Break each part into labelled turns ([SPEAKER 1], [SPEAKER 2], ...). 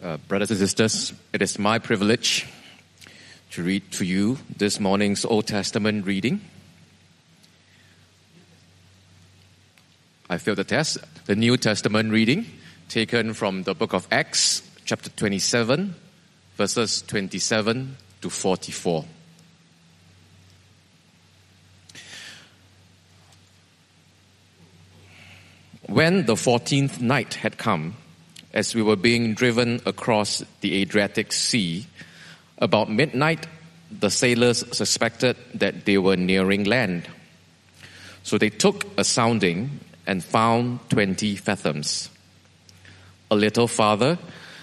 [SPEAKER 1] Brothers and sisters, it is my privilege to read to you this morning's Old Testament reading. I failed the test. The New Testament reading taken from the book of Acts, chapter 27, verses 27 to 44. When the 14th night had come, as we were being driven across the Adriatic Sea, about midnight, the sailors suspected that they were nearing land. So they took a sounding and found 20 fathoms. A little farther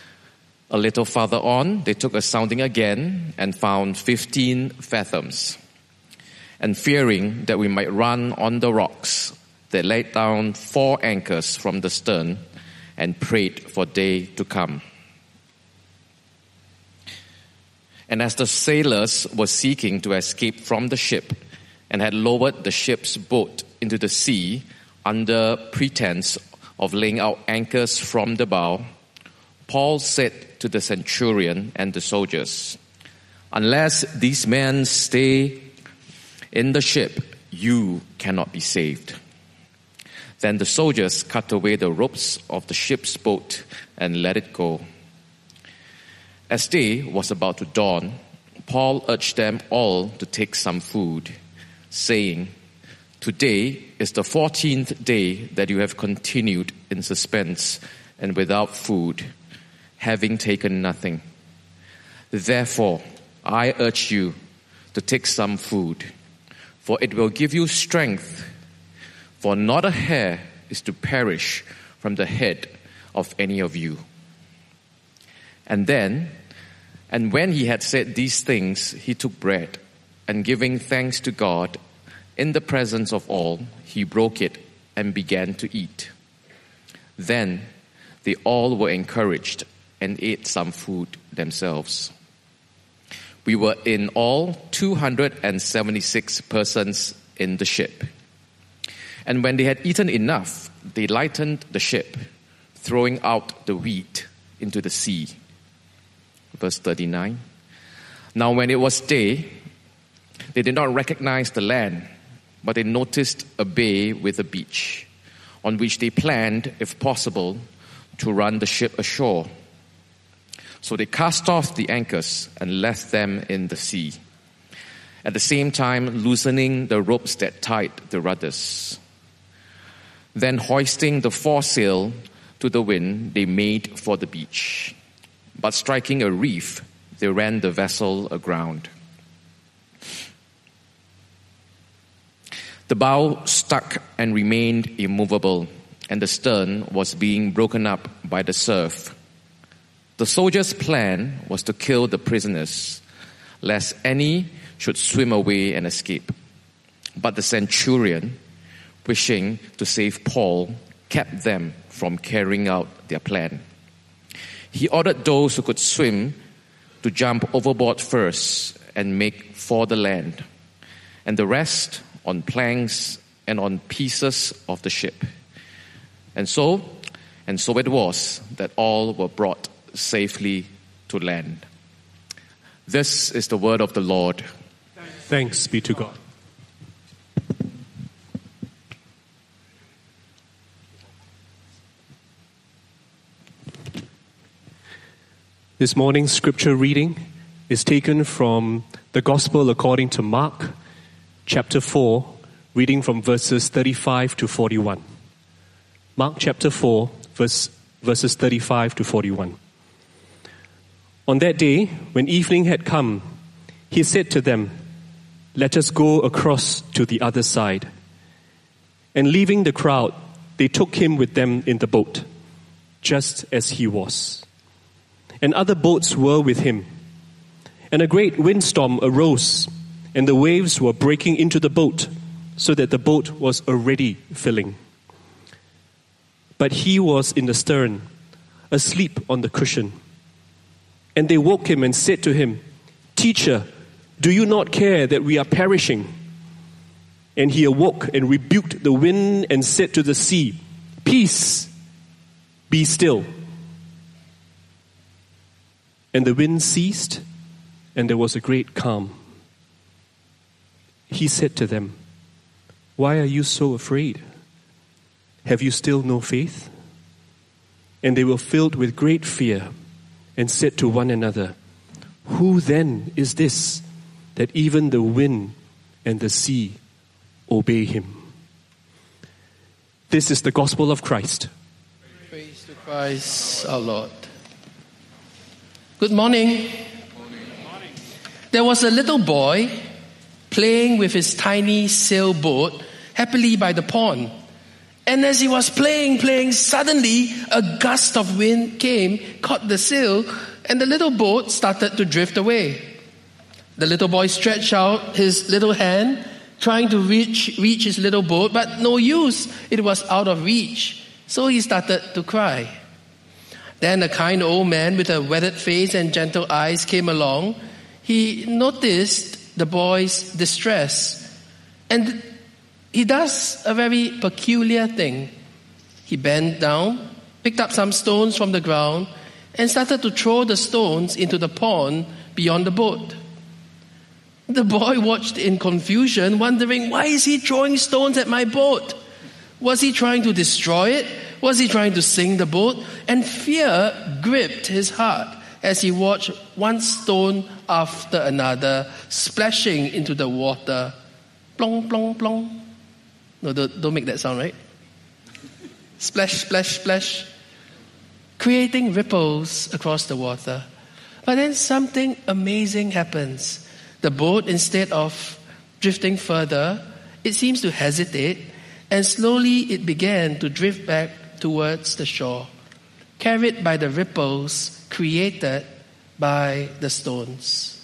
[SPEAKER 1] on, they took a sounding again and found 15 fathoms. And fearing that we might run on the rocks, they laid down 4 anchors from the stern and prayed for day to come. And as the sailors were seeking to escape from the ship and had lowered the ship's boat into the sea under pretense of laying out anchors from the bow, Paul said to the centurion and the soldiers, "Unless these men stay in the ship, you cannot be saved." Then the soldiers cut away the ropes of the ship's boat and let it go. As day was about to dawn, Paul urged them all to take some food, saying, "Today is the 14th day that you have continued in suspense and without food, having taken nothing. Therefore, I urge you to take some food, for it will give you strength. For not a hair is to perish from the head of any of you." And when he had said these things, he took bread, and giving thanks to God in the presence of all, he broke it and began to eat. Then they all were encouraged and ate some food themselves. We were in all 276 persons in the ship. And when they had eaten enough, they lightened the ship, throwing out the wheat into the sea. Verse 39. Now when it was day, they did not recognize the land, but they noticed a bay with a beach, on which they planned, if possible, to run the ship ashore. So they cast off the anchors and left them in the sea, at the same time loosening the ropes that tied the rudders. Then hoisting the foresail to the wind, they made for the beach. But striking a reef, they ran the vessel aground. The bow stuck and remained immovable, and the stern was being broken up by the surf. The soldiers' plan was to kill the prisoners, lest any should swim away and escape. But the centurion, wishing to save Paul, kept them from carrying out their plan. He ordered those who could swim to jump overboard first and make for the land, and the rest on planks and on pieces of the ship. And so it was that all were brought safely to land. This is the word of the Lord.
[SPEAKER 2] Thanks be to God. This morning's scripture reading is taken from the Gospel according to Mark, chapter 4, reading from verses 35 to 41. Mark chapter 4, verses 35 to 41. On that day, when evening had come, he said to them, "Let us go across to the other side." And leaving the crowd, they took him with them in the boat, just as he was. And other boats were with him. And a great windstorm arose, and the waves were breaking into the boat, so that the boat was already filling. But he was in the stern, asleep on the cushion. And they woke him and said to him, "Teacher, do you not care that we are perishing?" And he awoke and rebuked the wind and said to the sea, "Peace, be still." And the wind ceased, and there was a great calm. He said to them, "Why are you so afraid? Have you still no faith?" And they were filled with great fear and said to one another, "Who then is this that even the wind and the sea obey him?" This is the gospel of Christ.
[SPEAKER 3] Praise to Christ our Lord. Good morning. There was a little boy playing with his tiny sailboat happily by the pond. And as he was playing, suddenly a gust of wind came, caught the sail, and the little boat started to drift away. The little boy stretched out his little hand, trying to reach his little boat, but no use. It was out of reach. So he started to cry. Then a kind old man with a weathered face and gentle eyes came along. He noticed the boy's distress, and he does a very peculiar thing. He bent down, picked up some stones from the ground, and started to throw the stones into the pond beyond the boat. The boy watched in confusion, wondering, why is he throwing stones at my boat? Was he trying to destroy it? Was he trying to sink the boat? And fear gripped his heart as he watched one stone after another splashing into the water. Plong, plong, plong. No, don't make that sound, right? Splash, splash, splash. Creating ripples across the water. But then something amazing happens. The boat, instead of drifting further, it seems to hesitate, and slowly it began to drift back towards the shore, carried by the ripples created by the stones.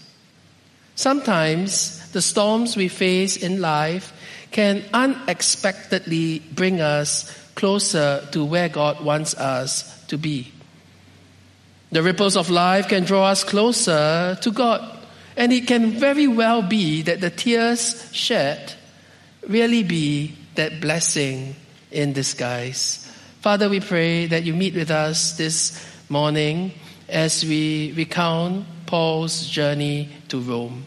[SPEAKER 3] Sometimes the storms we face in life can unexpectedly bring us closer to where God wants us to be. The ripples of life can draw us closer to God, and it can very well be that the tears shed really be that blessing in disguise. Father, we pray that you meet with us this morning as we recount Paul's journey to Rome.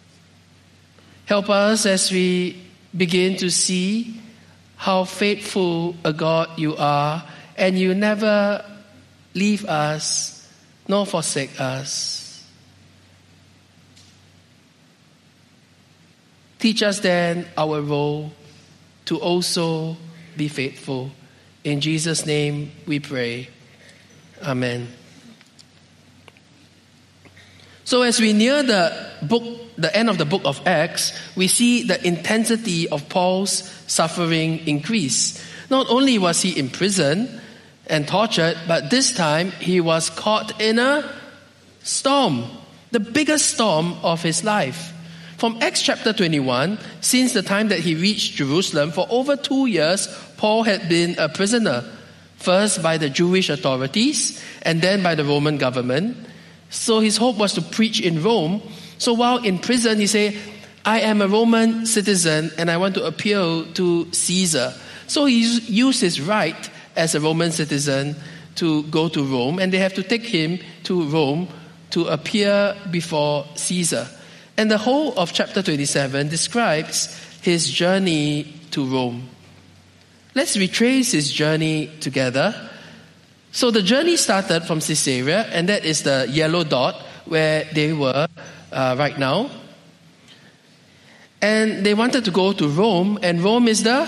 [SPEAKER 3] Help us as we begin to see how faithful a God you are, and you never leave us nor forsake us. Teach us then our role to also be faithful. In Jesus' name we pray. Amen. So as we near the end of the book of Acts, we see the intensity of Paul's suffering increase. Not only was he imprisoned and tortured, but this time he was caught in a storm, the biggest storm of his life. From Acts chapter 21, since the time that he reached Jerusalem, for over 2 years, Paul had been a prisoner, first by the Jewish authorities and then by the Roman government. So his hope was to preach in Rome. So while in prison, he said, I am a Roman citizen and I want to appeal to Caesar. So he used his right as a Roman citizen to go to Rome, and they have to take him to Rome to appear before Caesar. And the whole of chapter 27 describes his journey to Rome. Let's retrace his journey together. So the journey started from Caesarea, and that is the yellow dot where they were right now. And they wanted to go to Rome, and Rome is the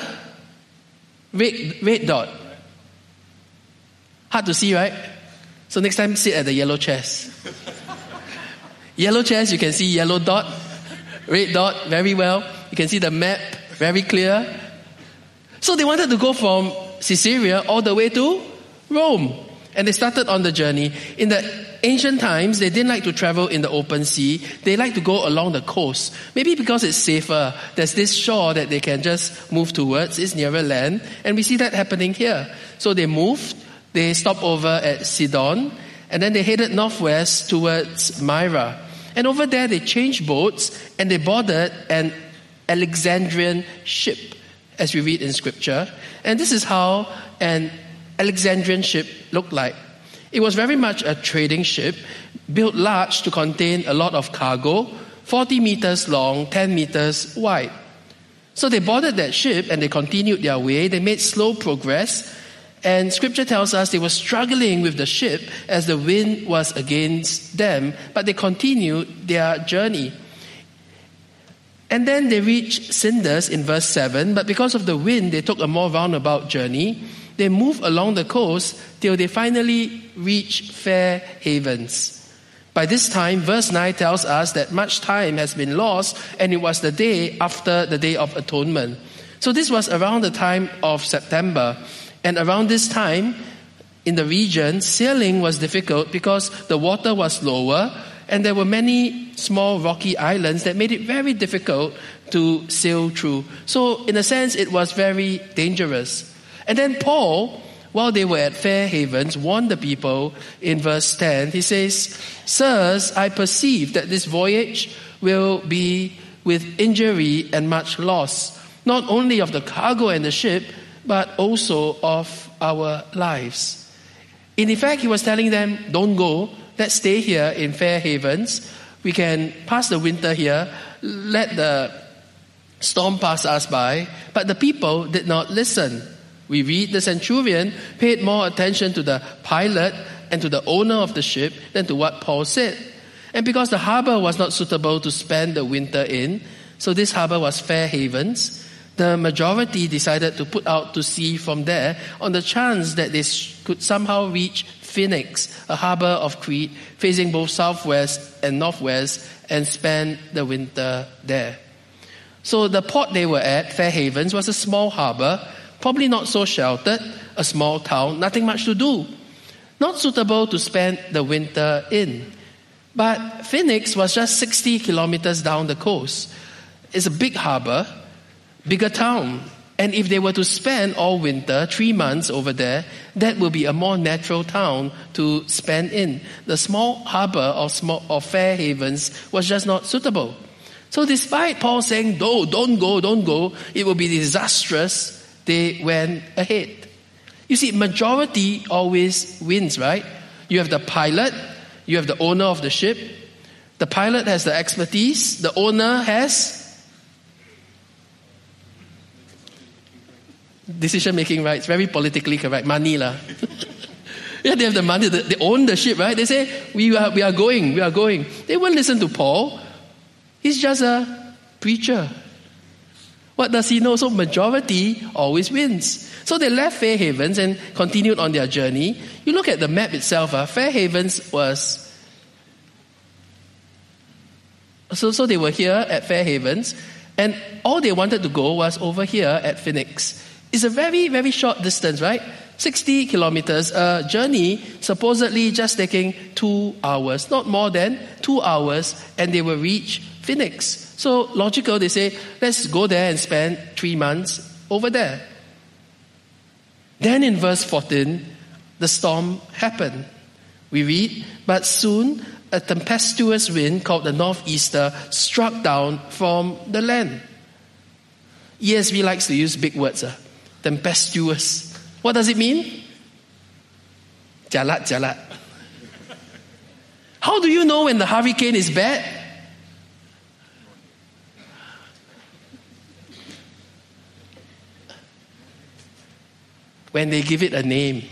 [SPEAKER 3] red dot. Hard to see, right? So next time, sit at the yellow chairs. Yellow chairs, you can see yellow dot, red dot, very well. You can see the map, very clear. So they wanted to go from Caesarea all the way to Rome. And they started on the journey. In the ancient times, they didn't like to travel in the open sea. They like to go along the coast. Maybe because it's safer. There's this shore that they can just move towards. It's nearer land. And we see that happening here. So they moved. They stopped over at Sidon. And then they headed northwest towards Myra. And over there, they changed boats and they boarded an Alexandrian ship, as we read in Scripture. And this is how an Alexandrian ship looked like. It was very much a trading ship. built large to contain a lot of cargo, 40 meters long, 10 meters wide. So they boarded that ship and they continued their way. They made slow progress. And scripture tells us they were struggling with the ship as the wind was against them, but they continued their journey. And then they reached Cinders in verse 7, but because of the wind, they took a more roundabout journey. They moved along the coast till they finally reached Fair Havens. By this time, verse 9 tells us that much time has been lost, and it was the day after the Day of Atonement. So this was around the time of September. And around this time, in the region, sailing was difficult because the water was lower and there were many small rocky islands that made it very difficult to sail through. So in a sense, it was very dangerous. And then Paul, while they were at Fair Havens, warned the people in verse 10. He says, "Sirs, I perceive that this voyage will be with injury and much loss, not only of the cargo and the ship, but also of our lives." In effect, he was telling them, don't go. Let's stay here in Fair Havens. We can pass the winter here. Let the storm pass us by. But the people did not listen. We read the centurion paid more attention to the pilot and to the owner of the ship than to what Paul said. And because the harbor was not suitable to spend the winter in, so this harbor was Fair Havens, the majority decided to put out to sea from there on the chance that they could somehow reach Phoenix, a harbor of Crete, facing both southwest and northwest, and spend the winter there. So the port they were at, Fair Havens, was a small harbor, probably not so sheltered, a small town, nothing much to do. Not suitable to spend the winter in. But Phoenix was just 60 kilometers down the coast. It's a big harbor, bigger town. And if they were to spend all winter, 3 months over there, that would be a more natural town to spend in. The small harbor of Fair Havens was just not suitable. So despite Paul saying, don't go, it will be disastrous, they went ahead. You see, majority always wins, right? You have the pilot, you have the owner of the ship. The pilot has the expertise, the owner has decision-making rights, very politically correct, money lah. Yeah, they have the money, they own the ship, right? They say, we are going. They won't listen to Paul. He's just a preacher. What does he know? So majority always wins. So they left Fair Havens and continued on their journey. You look at the map itself, Fair Havens was... So they were here at Fair Havens, and all they wanted to go was over here at Phoenix. It's a very, very short distance, right? 60 kilometers, a journey supposedly just taking 2 hours, not more than 2 hours, and they will reach Phoenix. So logical, they say, let's go there and spend 3 months over there. Then in verse 14, the storm happened. We read, but soon a tempestuous wind called the northeaster struck down from the land. ESV likes to use big words. Tempestuous. What does it mean? Jalat. How do you know when the hurricane is bad? When they give it a name.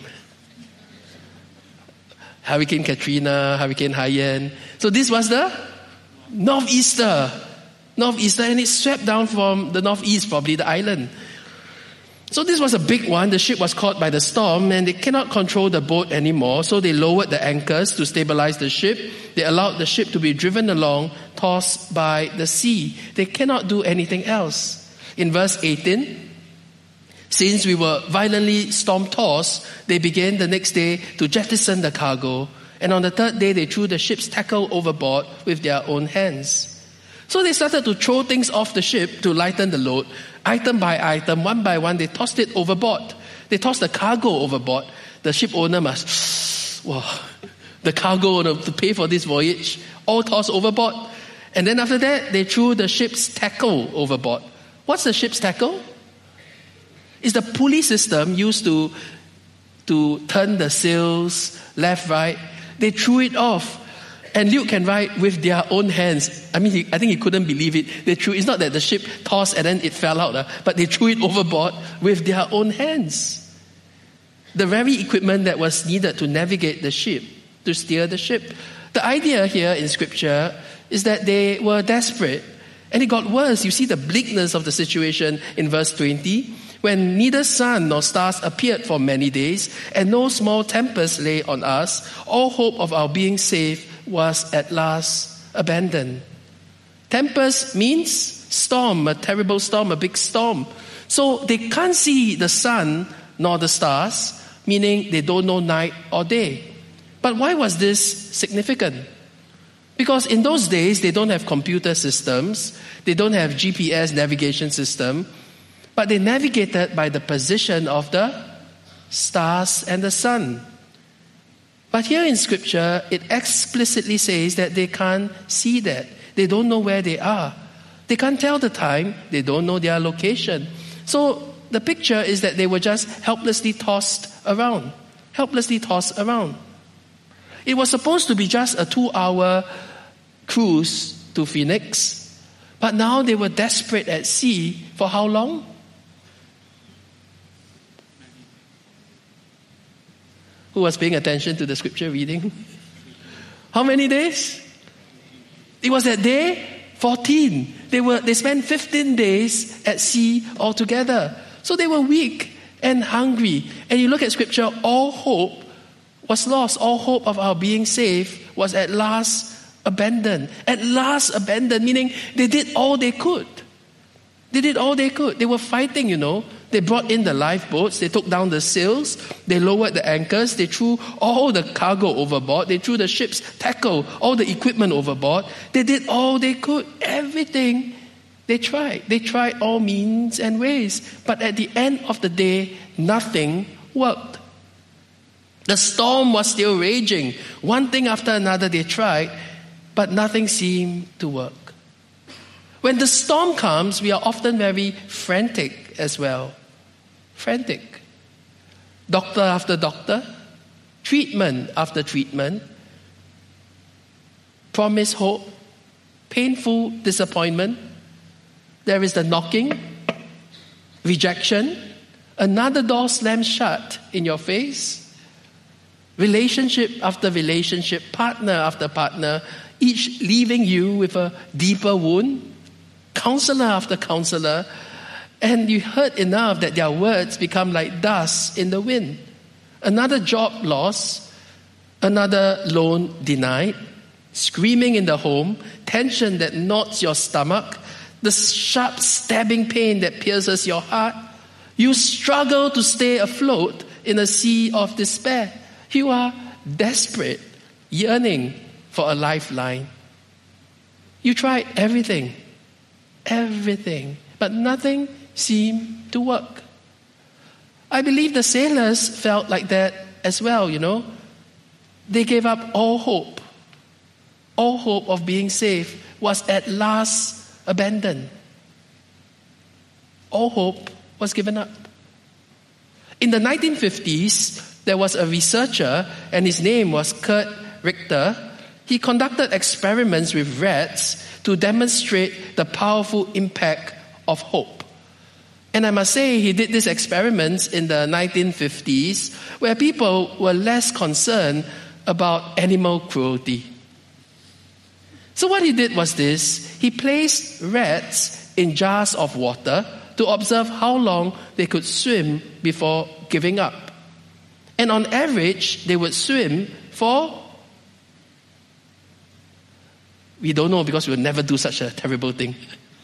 [SPEAKER 3] Hurricane Katrina, Hurricane Haiyan. So this was the northeaster, and it swept down from the northeast, probably the island. So this was a big one. The ship was caught by the storm and they cannot control the boat anymore. So they lowered the anchors to stabilize the ship. They allowed the ship to be driven along, tossed by the sea. They cannot do anything else. In verse 18, since we were violently storm-tossed, they began the next day to jettison the cargo. And on the third day, they threw the ship's tackle overboard with their own hands. So they started to throw things off the ship to lighten the load. Item by item, one by one, they tossed it overboard. They tossed the cargo overboard. The ship owner must, the cargo owner to pay for this voyage, all tossed overboard. And then after that, they threw the ship's tackle overboard. What's the ship's tackle? It's the pulley system used to turn the sails left, right. They threw it off. And Luke can write, with their own hands. I mean, I think he couldn't believe it. They threw, it's not that the ship tossed and then it fell out, but they threw it overboard with their own hands. The very equipment that was needed to navigate the ship, to steer the ship. The idea here in Scripture is that they were desperate. And it got worse. You see the bleakness of the situation in verse 20. When neither sun nor stars appeared for many days, and no small tempest lay on us, all hope of our being saved was at last abandoned. Tempest means storm, a terrible storm, a big storm. So they can't see the sun nor the stars, meaning they don't know night or day. But why was this significant? Because in those days, they don't have computer systems, they don't have GPS navigation system, but they navigated by the position of the stars and the sun. But here in Scripture, it explicitly says that they can't see that. They don't know where they are. They can't tell the time. They don't know their location. So the picture is that they were just helplessly tossed around. Helplessly tossed around. It was supposed to be just a 2-hour cruise to Phoenix, but now they were desperate at sea for how long? Who was paying attention to the scripture reading? How many days? It was at day 14. They spent 15 days at sea altogether. So they were weak and hungry. And you look at scripture, all hope was lost. All hope of our being saved was at last abandoned. At last abandoned, meaning they did all they could. They did all they could. They were fighting, you know. They brought in the lifeboats. They took down the sails. They lowered the anchors. They threw all the cargo overboard. They threw the ship's tackle, all the equipment overboard. They did all they could. Everything they tried. They tried all means and ways. But at the end of the day, nothing worked. The storm was still raging. One thing after another they tried, but nothing seemed to work. When the storm comes, we are often very frantic as well. Frantic. Doctor after doctor, treatment after treatment, promised hope, painful disappointment. There is the knocking, rejection, another door slammed shut in your face. Relationship after relationship, partner after partner, each leaving you with a deeper wound. Counselor after counselor, and you heard enough that their words become like dust in the wind. Another job loss, another loan denied, screaming in the home, tension that knots your stomach, the sharp stabbing pain that pierces your heart. You struggle to stay afloat in a sea of despair. You are desperate, yearning for a lifeline. You tried everything, but nothing seemed to work. I believe the sailors felt like that as well, you know. They gave up all hope. All hope of being saved was at last abandoned. All hope was given up. In the 1950s, there was a researcher, and his name was Kurt Richter. He conducted experiments with rats to demonstrate the powerful impact of hope. And I must say, he did these experiments in the 1950s where people were less concerned about animal cruelty. So what he did was this. He placed rats in jars of water to observe how long they could swim before giving up. And on average, they would swim for... We don't know because we would never do such a terrible thing.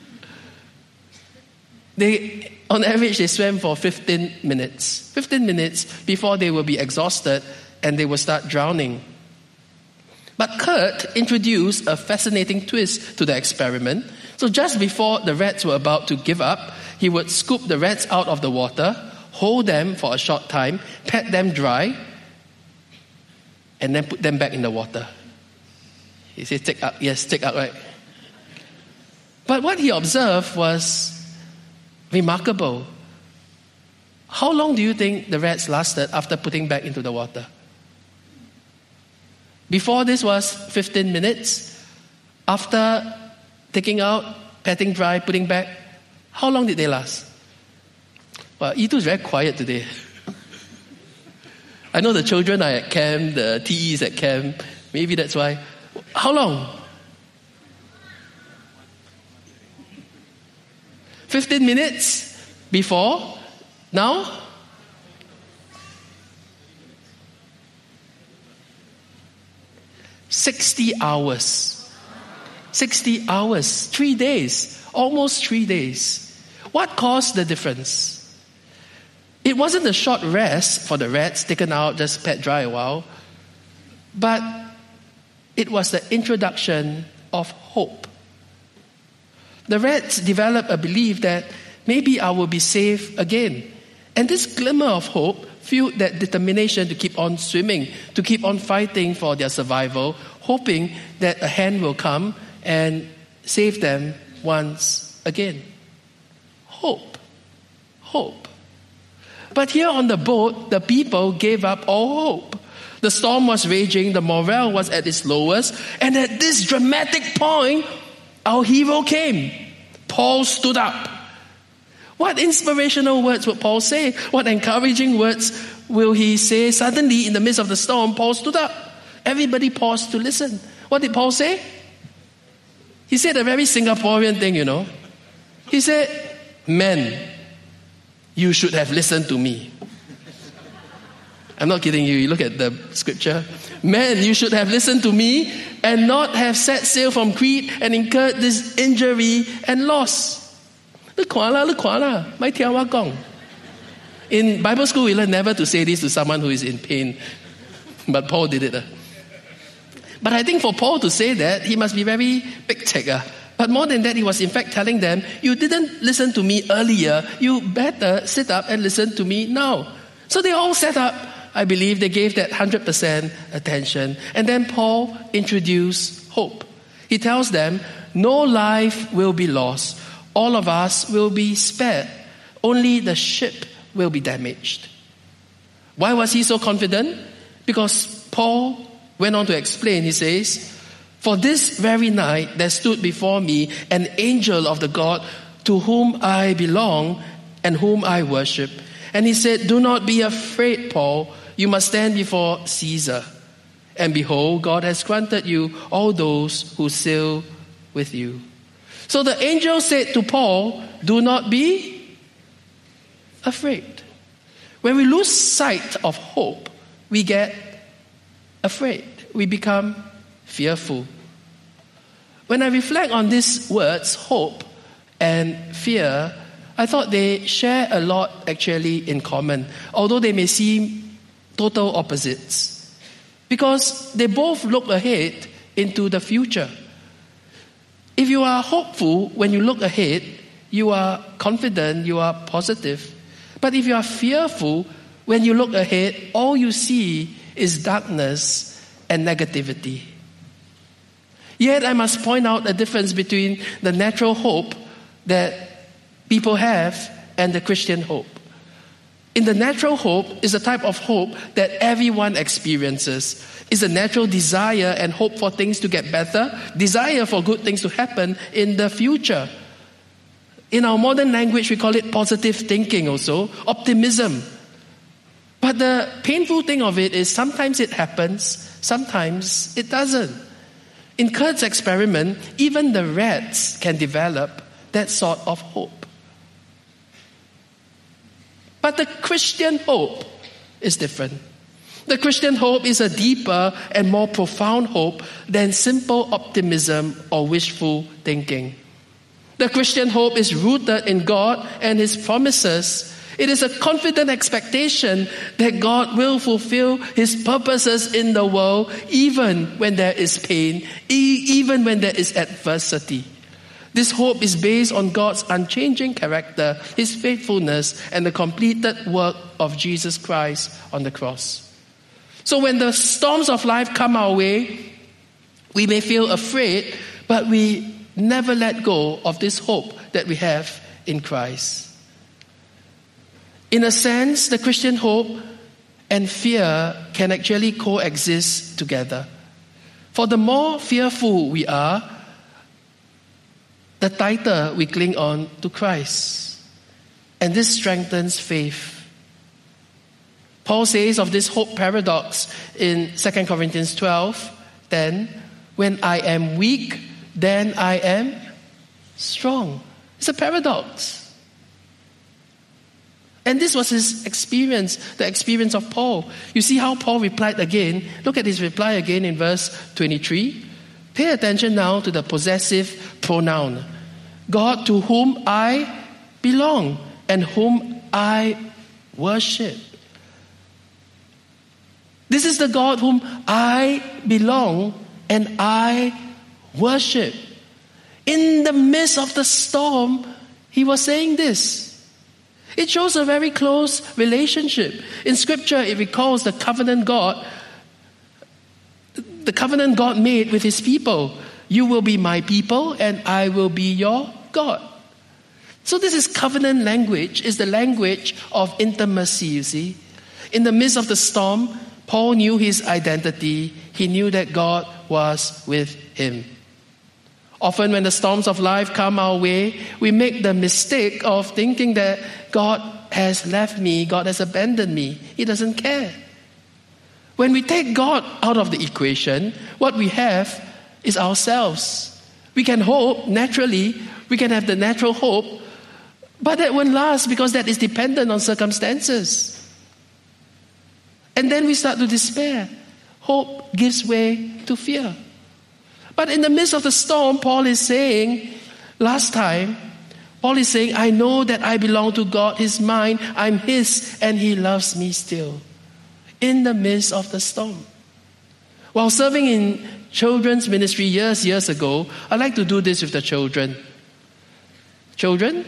[SPEAKER 3] On average, they swam for 15 minutes. 15 minutes before they will be exhausted and they will start drowning. But Kurt introduced a fascinating twist to the experiment. So just before the rats were about to give up, he would scoop the rats out of the water, hold them for a short time, pat them dry, and then put them back in the water. He said, take out. Yes, take out, right? But what he observed was remarkable. How long do you think the rats lasted after putting back into the water? Before this was 15 minutes. After taking out, patting dry, putting back, how long did they last? Well, E2 is very quiet today. I know the children are at camp, the TE is at camp. Maybe that's why. How long? 15 minutes before. Now? $60 hours. 60 hours. 3 days. Almost 3 days. What caused the difference? It wasn't a short rest for the rats, taken out, just pat dry a while. But it was the introduction of hope. The rats developed a belief that maybe I will be safe again. And this glimmer of hope fueled that determination to keep on swimming, to keep on fighting for their survival, hoping that a hand will come and save them once again. Hope. Hope. But here on the boat, the people gave up all hope. The storm was raging, the morale was at its lowest, and at this dramatic point, our hero came. Paul stood up. What inspirational words would Paul say? What encouraging words will he say? Suddenly, in the midst of the storm, Paul stood up. Everybody paused to listen. What did Paul say? He said a very Singaporean thing, He said, "Men, you should have listened to me." I'm not kidding you. You look at the scripture. "Men, you should have listened to me and not have set sail from Crete and incurred this injury and loss." In Bible school, we learn never to say this to someone who is in pain. But Paul did it. But I think for Paul to say that, he must be very big tech. But more than that, he was in fact telling them, you didn't listen to me earlier. You better sit up and listen to me now. So they all sat up. I believe they gave that 100% attention. And then Paul introduced hope. He tells them, no life will be lost. All of us will be spared. Only the ship will be damaged. Why was he so confident? Because Paul went on to explain. He says, "For this very night there stood before me an angel of the God to whom I belong and whom I worship. And he said, 'Do not be afraid, Paul. You must stand before Caesar. And behold, God has granted you all those who sail with you.'" So the angel said to Paul, "Do not be afraid." When we lose sight of hope, we get afraid. We become fearful. When I reflect on these words, hope and fear, I thought they share a lot actually in common, although they may seem total opposites. Because they both look ahead into the future. If you are hopeful when you look ahead, you are confident, you are positive. But if you are fearful, when you look ahead, all you see is darkness and negativity. Yet I must point out a difference between the natural hope that people have and the Christian hope. In the natural hope is a type of hope that everyone experiences. It's a natural desire and hope for things to get better, desire for good things to happen in the future. In our modern language, we call it positive thinking also, optimism. But the painful thing of it is sometimes it happens, sometimes it doesn't. In Kurt's experiment, even the rats can develop that sort of hope. But the Christian hope is different. The Christian hope is a deeper and more profound hope than simple optimism or wishful thinking. The Christian hope is rooted in God and His promises. It is a confident expectation that God will fulfill His purposes in the world even when there is pain, even when there is adversity. This hope is based on God's unchanging character, His faithfulness, and the completed work of Jesus Christ on the cross. So when the storms of life come our way, we may feel afraid, but we never let go of this hope that we have in Christ. In a sense, the Christian hope and fear can actually coexist together. For the more fearful we are, the tighter we cling on to Christ. And this strengthens faith. Paul says of this hope paradox in 2 Corinthians 12:10, when I am weak, then I am strong. It's a paradox. And this was his experience, the experience of Paul. You see how Paul replied again. Look at his reply again in verse 23. Pay attention now to the possessive pronoun. God to whom I belong and whom I worship. This is the God whom I belong and I worship. In the midst of the storm, he was saying this. It shows a very close relationship. In Scripture, it recalls the covenant God made with his people. You will be my people and I will be your God. So this is covenant language, is the language of intimacy, you see. In the midst of the storm, Paul knew his identity. He knew that God was with him. Often when the storms of life come our way, we make the mistake of thinking that God has left me, God has abandoned me. He doesn't care. When we take God out of the equation, what we have is ourselves. We can hope, naturally, we can have the natural hope, but that won't last because that is dependent on circumstances. And then we start to despair. Hope gives way to fear. But in the midst of the storm, Paul is saying, I know that I belong to God, He's mine, I'm His, and He loves me still. In the midst of the storm. While serving in children's ministry years ago, I like to do this with the children. Children?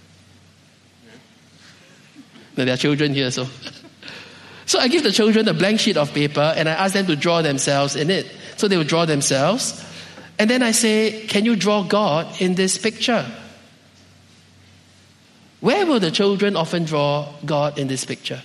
[SPEAKER 3] No, there are children here, so. So I give the children a blank sheet of paper and I ask them to draw themselves in it. So they will draw themselves. And then I say, can you draw God in this picture? Where will the children often draw God in this picture?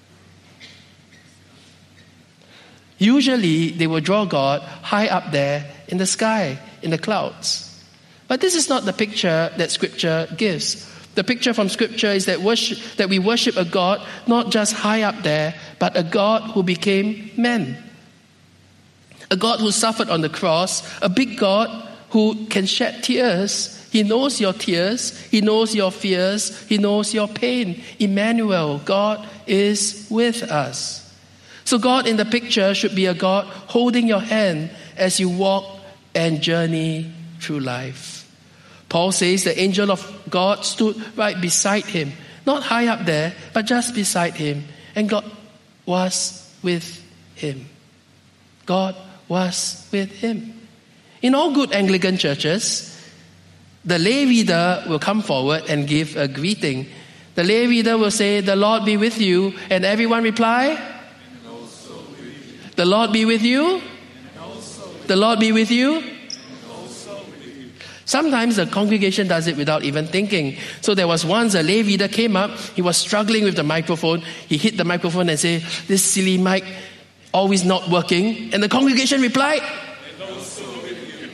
[SPEAKER 3] Usually, they will draw God high up there in the sky, in the clouds. But this is not the picture that Scripture gives. The picture from Scripture is that we worship a God not just high up there, but a God who became man. A God who suffered on the cross, a big God who can shed tears. He knows your tears, He knows your fears, He knows your pain. Emmanuel, God is with us. So God in the picture should be a God holding your hand as you walk and journey through life. Paul says the angel of God stood right beside him, not high up there, but just beside him. And God was with him. God was with him. In all good Anglican churches, the lay reader will come forward and give a greeting. The lay reader will say, "The Lord be with you," and everyone reply, "And also with you." The Lord be with you. And also with the Lord be with you. And also with you. Sometimes the congregation does it without even thinking. So there was once a lay reader came up, he was struggling with the microphone. He hit the microphone and said, "This silly mic always not working." And the congregation replied, "And also with you."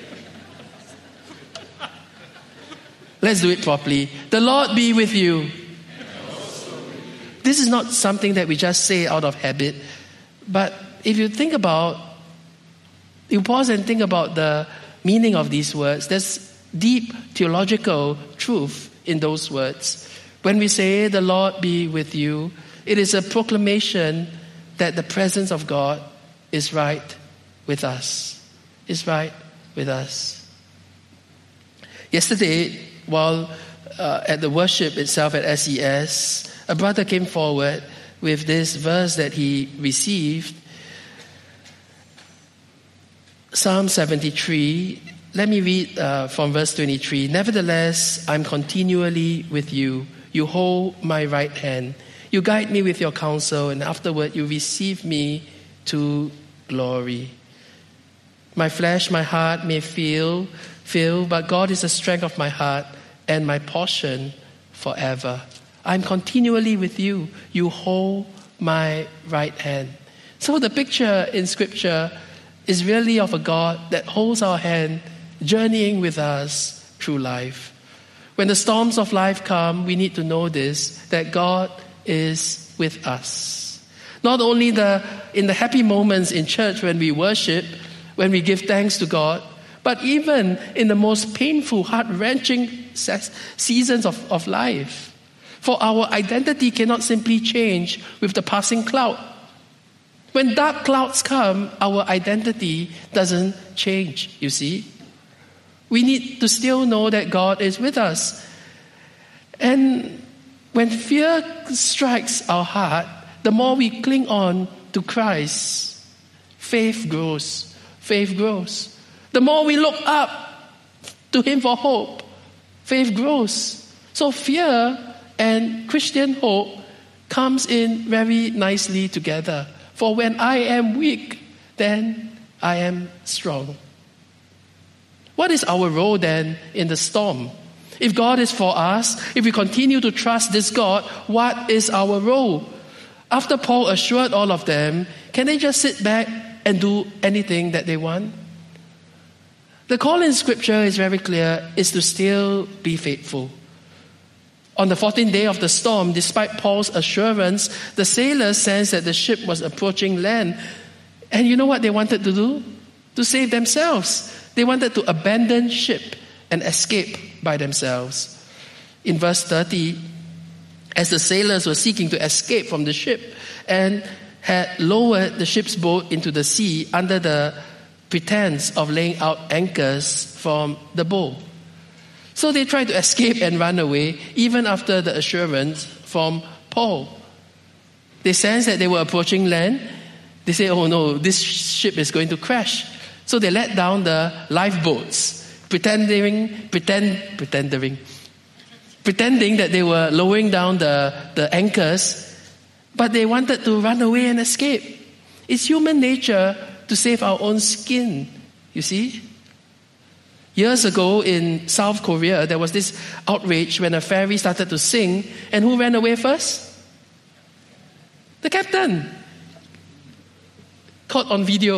[SPEAKER 3] Let's do it properly. The Lord be with you. And also with you. This is not something that we just say out of habit. But if you pause and think about the meaning of these words, there's deep theological truth in those words. When we say, "The Lord be with you," it is a proclamation that the presence of God is right with us. Is right with us. Yesterday, while at the worship itself at SES, a brother came forward with this verse that he received. Psalm 73. Let me read from verse 23. "Nevertheless, I'm continually with you. You hold my right hand. You guide me with your counsel, and afterward you receive me to glory. My flesh, my heart may fail, but God is the strength of my heart and my portion forever. I'm continually with you. You hold my right hand." So the picture in Scripture is really of a God that holds our hand, journeying with us through life. When the storms of life come, we need to know this, that God is with us. Not only in the happy moments in church when we worship, when we give thanks to God, but even in the most painful, heart-wrenching seasons of life. For our identity cannot simply change with the passing cloud. When dark clouds come, our identity doesn't change, you see. We need to still know that God is with us. And when fear strikes our heart, the more we cling on to Christ, faith grows. Faith grows. The more we look up to Him for hope, faith grows. So fear and Christian hope comes in very nicely together. For when I am weak, then I am strong. What is our role then in the storm? If God is for us, if we continue to trust this God, what is our role? After Paul assured all of them, can they just sit back and do anything that they want? The call in Scripture is very clear, is to still be faithful. On the 14th day of the storm, despite Paul's assurance, the sailors sensed that the ship was approaching land. And you know what they wanted to do? To save themselves. They wanted to abandon ship and escape by themselves. In verse 30, as the sailors were seeking to escape from the ship and had lowered the ship's boat into the sea under the pretense of laying out anchors from the bow. So they tried to escape and run away, even after the assurance from Paul. They sensed that they were approaching land. They said, oh no, this ship is going to crash. So they let down the lifeboats, pretending that they were lowering down the anchors, but they wanted to run away and escape. It's human nature to save our own skin, you see. Years ago in South Korea, there was this outrage when a ferry started to sink, and who ran away first? The captain. Caught on video.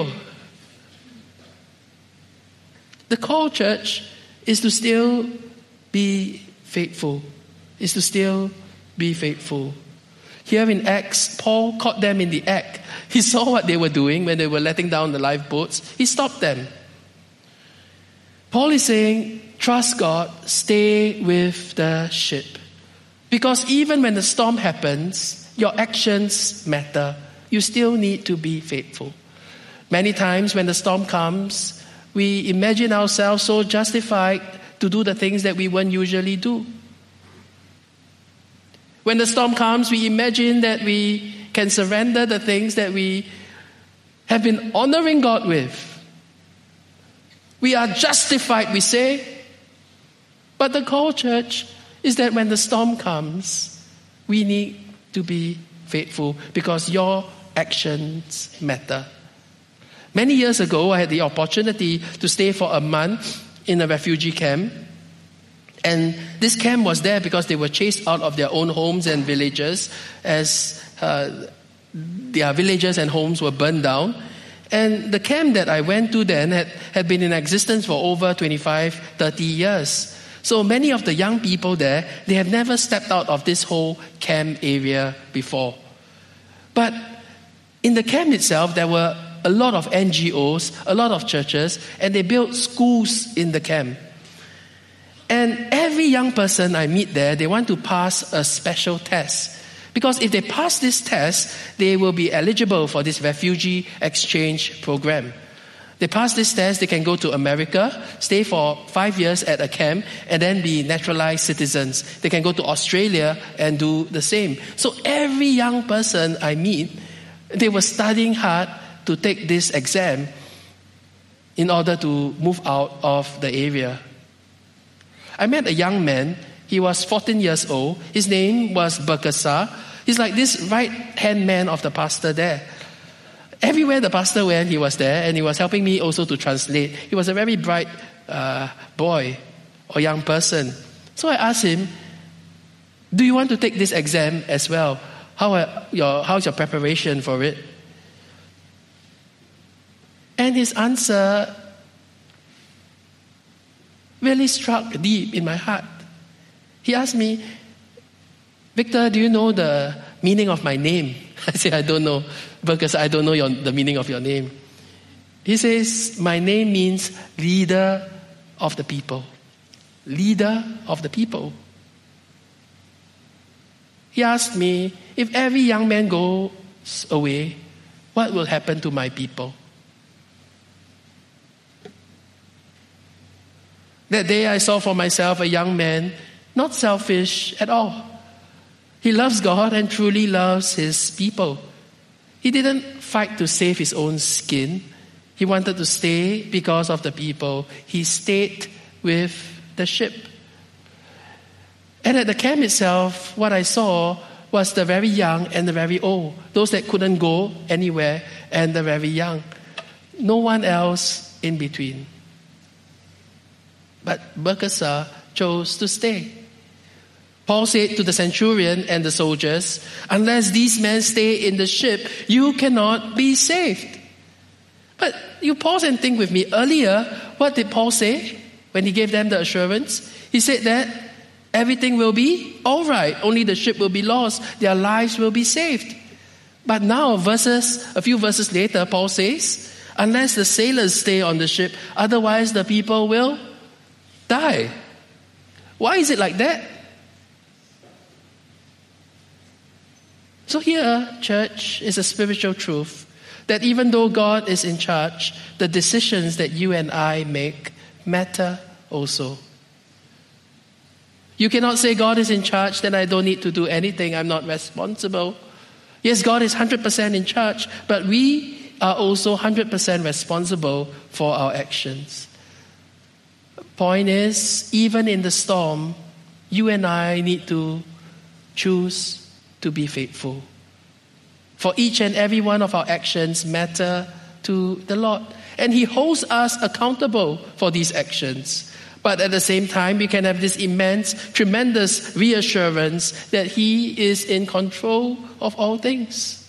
[SPEAKER 3] The call, church, is to still be faithful. Is to still be faithful. Here in Acts, Paul caught them in the act. He saw what they were doing when they were letting down the lifeboats. He stopped them. Paul is saying, trust God, stay with the ship. Because even when the storm happens, your actions matter. You still need to be faithful. Many times when the storm comes, we imagine ourselves so justified to do the things that we won't usually do. When the storm comes, we imagine that we can surrender the things that we have been honoring God with. We are justified, we say. But the call, church, is that when the storm comes, we need to be faithful because your actions matter. Many years ago, I had the opportunity to stay for a month in a refugee camp. And this camp was there because they were chased out of their own homes and villages as their villages and homes were burned down. And the camp that I went to then had been in existence for over 25, 30 years. So many of the young people there, they have never stepped out of this whole camp area before. But in the camp itself, there were a lot of NGOs, a lot of churches, and they built schools in the camp. And every young person I meet there, they want to pass a special test. Because if they pass this test, they will be eligible for this refugee exchange program. They pass this test, they can go to America, stay for 5 years at a camp, and then be naturalized citizens. They can go to Australia and do the same. So every young person I meet, they were studying hard to take this exam in order to move out of the area. I met a young man. He was 14 years old. His name was Berkasa. He's like this right-hand man of the pastor there. Everywhere the pastor went, he was there, and he was helping me also to translate. He was a very bright boy or young person. So I asked him, do you want to take this exam as well? How's your preparation for it? And his answer really struck deep in my heart. He asked me, Victor, do you know the meaning of my name? I said, I don't know, because I don't know the meaning of your name. He says, my name means leader of the people. Leader of the people. He asked me, if every young man goes away, what will happen to my people? That day I saw for myself a young man, not selfish at all. He loves God and truly loves his people. He didn't fight to save his own skin. He wanted to stay because of the people. He stayed with the ship. And at the camp itself, what I saw was the very young and the very old. Those that couldn't go anywhere and the very young. No one else in between. But Berkshire chose to stay. Paul said to the centurion and the soldiers, unless these men stay in the ship, you cannot be saved. But you pause and think with me. Earlier, what did Paul say when he gave them the assurance? He said that everything will be all right. Only the ship will be lost. Their lives will be saved. But now, a few verses later, Paul says, unless the sailors stay on the ship, otherwise the people will die. Why is it like that? So here, church, is a spiritual truth that even though God is in charge, the decisions that you and I make matter also. You cannot say God is in charge, then I don't need to do anything, I'm not responsible. Yes, God is 100% in charge, but we are also 100% responsible for our actions. Point is, even in the storm, you and I need to choose to be faithful. For each and every one of our actions matter to the Lord. And He holds us accountable for these actions. But at the same time, we can have this immense, tremendous reassurance that He is in control of all things.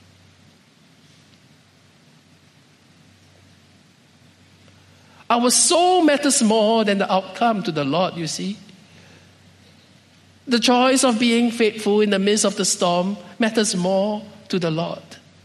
[SPEAKER 3] Our soul matters more than the outcome to the Lord, you see. The choice of being faithful in the midst of the storm matters more to the Lord.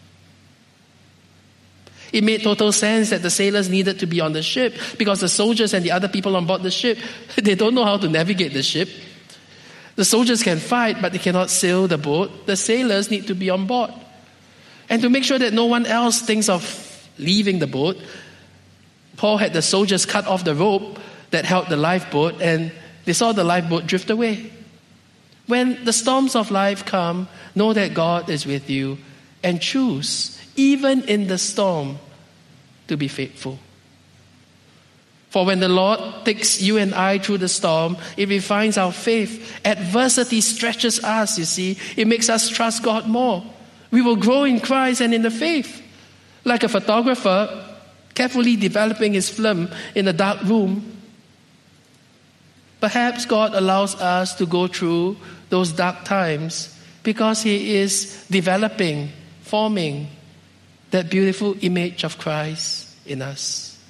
[SPEAKER 3] It made total sense that the sailors needed to be on the ship because the soldiers and the other people on board the ship, they don't know how to navigate the ship. The soldiers can fight, but they cannot sail the boat. The sailors need to be on board. And to make sure that no one else thinks of leaving the boat, Paul had the soldiers cut off the rope that held the lifeboat, and they saw the lifeboat drift away. When the storms of life come, know that God is with you and choose, even in the storm, to be faithful. For when the Lord takes you and I through the storm, it refines our faith. Adversity stretches us, you see. It makes us trust God more. We will grow in Christ and in the faith. Like a photographer carefully developing his film in a dark room, perhaps God allows us to go through those dark times because He is developing, forming that beautiful image of Christ in us.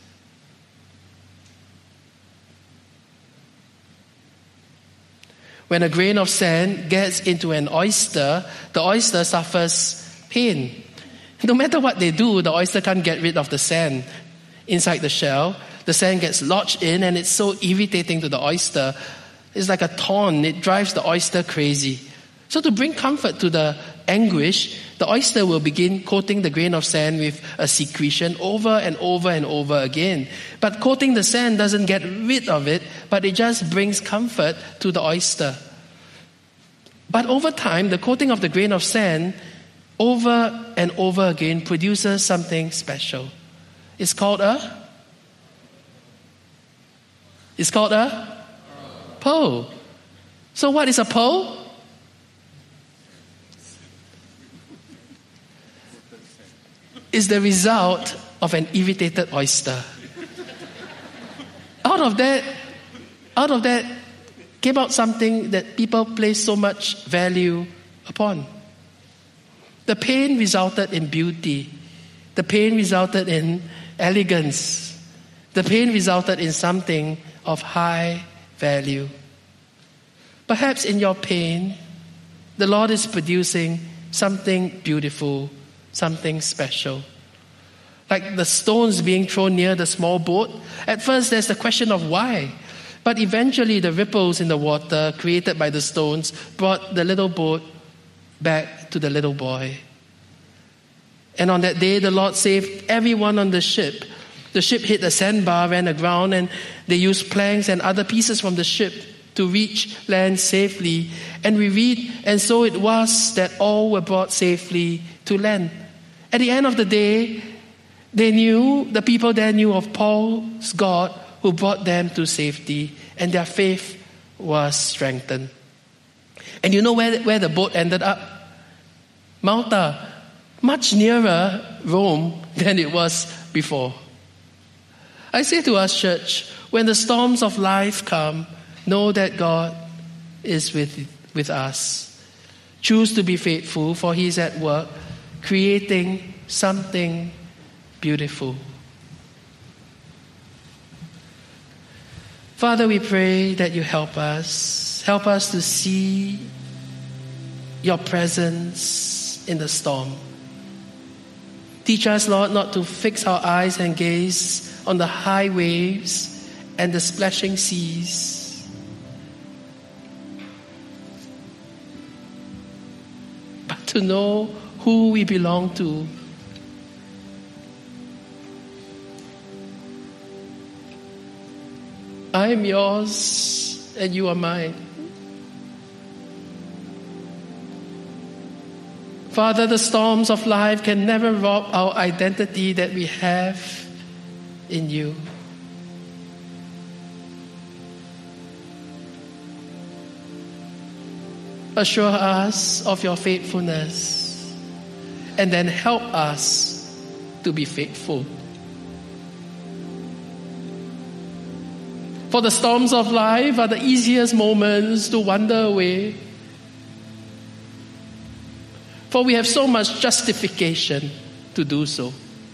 [SPEAKER 3] When a grain of sand gets into an oyster, the oyster suffers pain. No matter what they do, the oyster can't get rid of the sand inside the shell. The sand gets lodged in and it's so irritating to the oyster. It's like a thorn. It drives the oyster crazy. So to bring comfort to the anguish, the oyster will begin coating the grain of sand with a secretion over and over and over again. But coating the sand doesn't get rid of it, but it just brings comfort to the oyster. But over time, the coating of the grain of sand over and over again produces something special. It's called a pearl. So what is a pearl? It's the result of an irritated oyster. Out of that came out something that people place so much value upon. The pain resulted in beauty. The pain resulted in elegance. The pain resulted in something of high value. Perhaps in your pain, the Lord is producing something beautiful, something special. Like the stones being thrown near the small boat. At first, there's the question of why. But eventually, the ripples in the water created by the stones brought the little boat back to the little boy. And on that day, the Lord saved everyone on the ship. The ship hit a sandbar, ran aground, and they used planks and other pieces from the ship to reach land safely. And we read, and so it was that all were brought safely to land. At the end of the day, the people there knew of Paul's God who brought them to safety, and their faith was strengthened. And you know where the boat ended up? Malta, much nearer Rome than it was before. I say to us, church, when the storms of life come, know that God is with us. Choose to be faithful, for He is at work, creating something beautiful. Father, we pray that you help us. Help us to see your presence in the storm. Teach us, Lord, not to fix our eyes and gaze on the high waves and the splashing seas. But to know who we belong to. I am yours and you are mine. Father, the storms of life can never rob our identity that we have in you. Assure us of your faithfulness and then help us to be faithful. For the storms of life are the easiest moments to wander away. For we have so much justification to do so.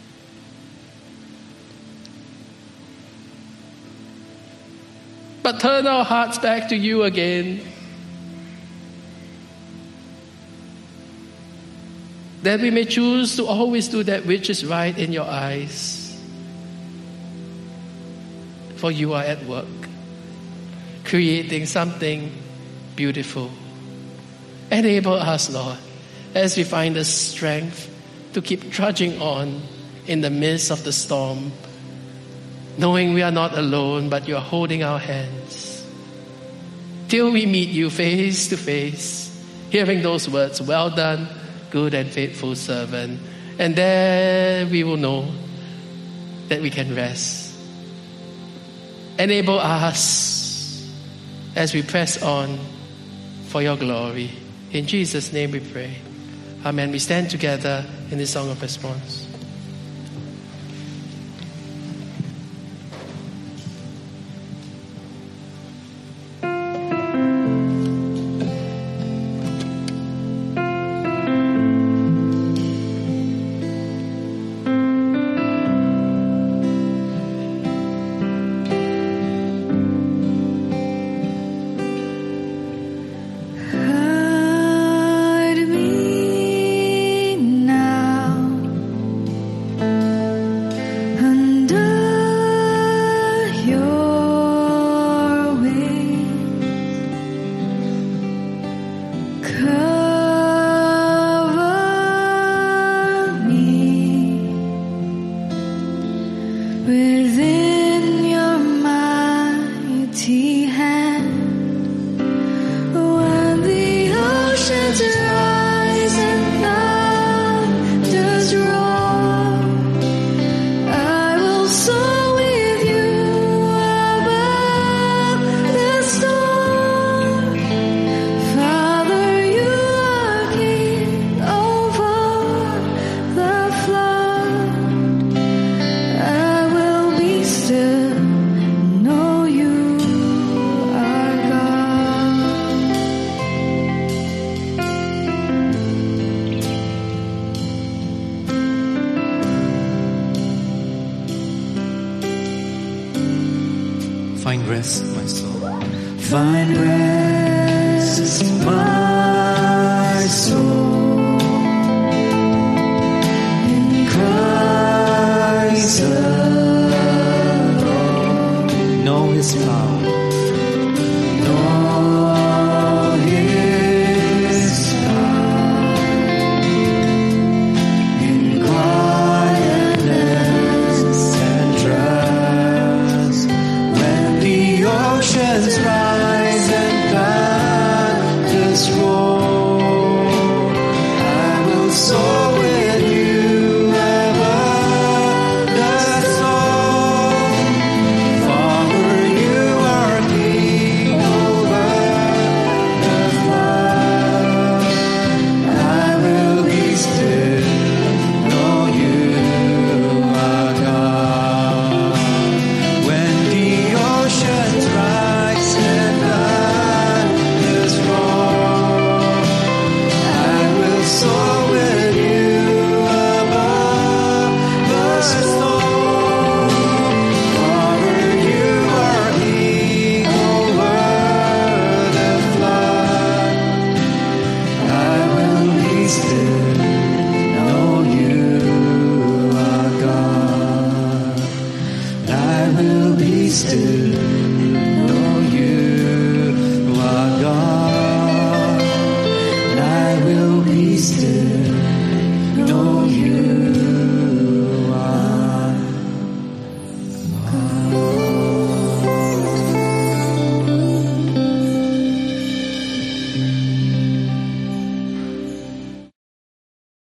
[SPEAKER 3] But turn our hearts back to you again. That we may choose to always do that which is right in your eyes. For you are at work, creating something beautiful. Enable us, Lord, as we find the strength to keep trudging on in the midst of the storm, knowing we are not alone, but you are holding our hands. Till we meet you face to face, hearing those words, well done, good and faithful servant. And there we will know that we can rest. Enable us as we press on for your glory. In Jesus' name we pray. Amen. We stand together in this song of response.
[SPEAKER 4] Find rest, my soul. Find rest, my soul. In Christ alone. Know His power. Know His power. In quietness and trust. When the oceans rise and thunders roar, I will soar with you above the storm. Father, you are King over the flood. I will be still, know you are God. When the oceans rise and thunders roar, I will soar with you above the storm.